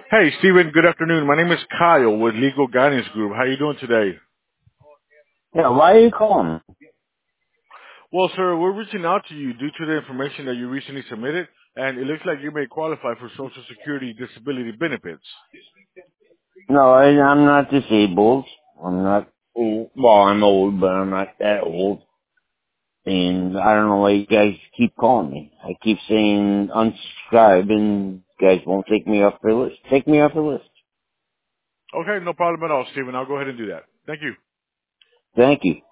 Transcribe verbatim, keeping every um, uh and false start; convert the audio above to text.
Hey, Stephen. Good afternoon. My name is Kyle with Legal Guidance Group. How you doing today? Yeah, why are you calling? Well, sir, we're reaching out to you due to the information that you recently submitted, and it looks like you may qualify for Social Security disability benefits. No, I, I'm not disabled. I'm not old. Well, I'm old, but I'm not that old. And I don't know why you guys keep calling me. I keep saying unsubscribe, and you guys won't take me off the list. Take me off the list. Okay, no problem at all, Stephen. I'll go ahead and do that. Thank you. Thank you.